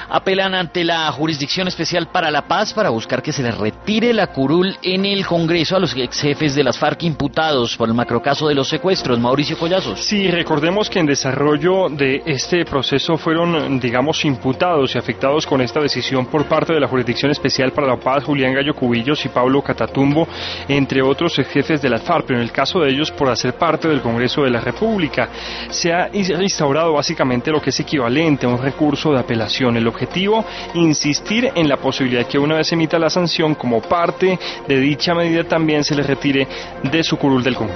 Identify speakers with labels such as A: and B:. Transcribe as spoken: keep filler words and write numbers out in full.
A: apelan ante la Jurisdicción Especial para la Paz para buscar que se les retire la curul en el Congreso a los ex jefes de las FARC imputados por el macrocaso de los secuestros. Mauricio Collazos.
B: Sí, recordemos que en desarrollo de este proceso fueron, digamos, imputados y afectados con esta decisión por parte de la Jurisdicción Especial para la Paz Julián Gallo Cubillos y Pablo Catatumbo, entre otros ex jefes de las FARC, pero en el caso de ellos por hacer parte del Congreso de la República. Se ha instaurado básicamente lo que es equivalente a un recurso de apelación. El objetivo, insistir en la posibilidad que una vez emita la sanción, como parte de dicha medida también se les retire de su curul del Congreso.